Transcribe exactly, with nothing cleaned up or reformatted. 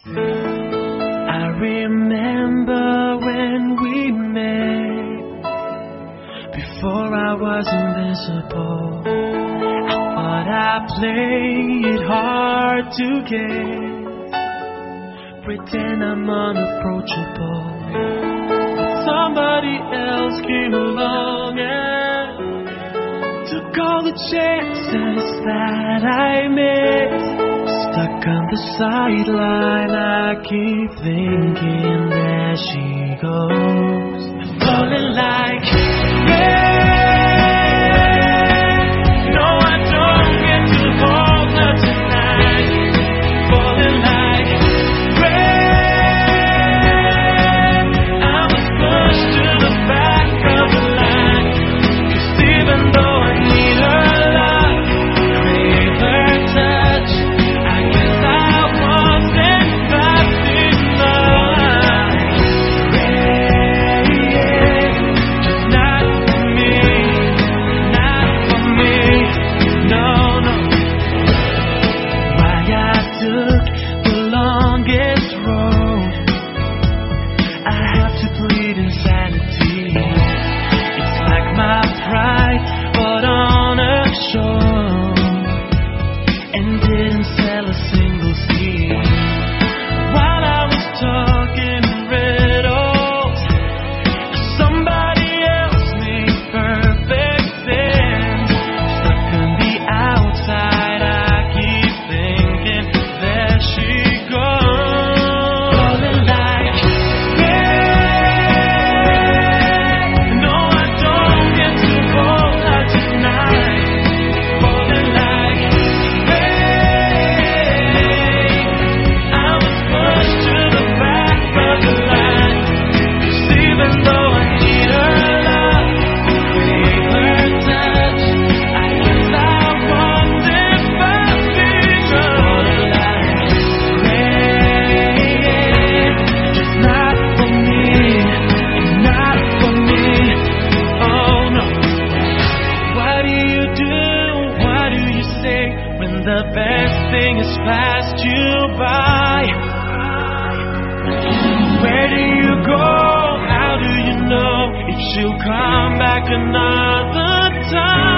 I remember when we met, before I was invisible. I thought I played it hard to get, pretend I'm unapproachable. But somebody else came along and took all the chances that I missed. Stuck on the sideline, I keep thinking there she goes, falling like rain. No, I don't get to hold her tonight. Falling like rain. I was pushed to the back of the line, 'cause even though I need her love, crave her touch, the best thing has passed you by. Where do you go? How do you know if she'll come back another time?